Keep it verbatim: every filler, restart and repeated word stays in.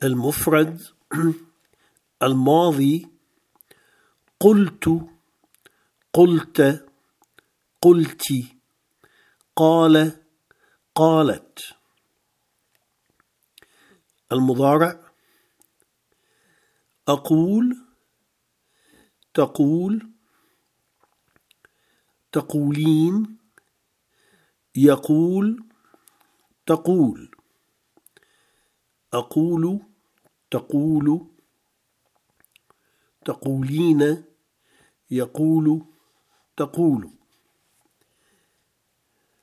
المفرد الماضي قلت، قلت، قلت، قال، قالت. المضارع أقول، تقول، تقولين، يقول، تقول. أقول، تقول، تقولين، يقول، تقول.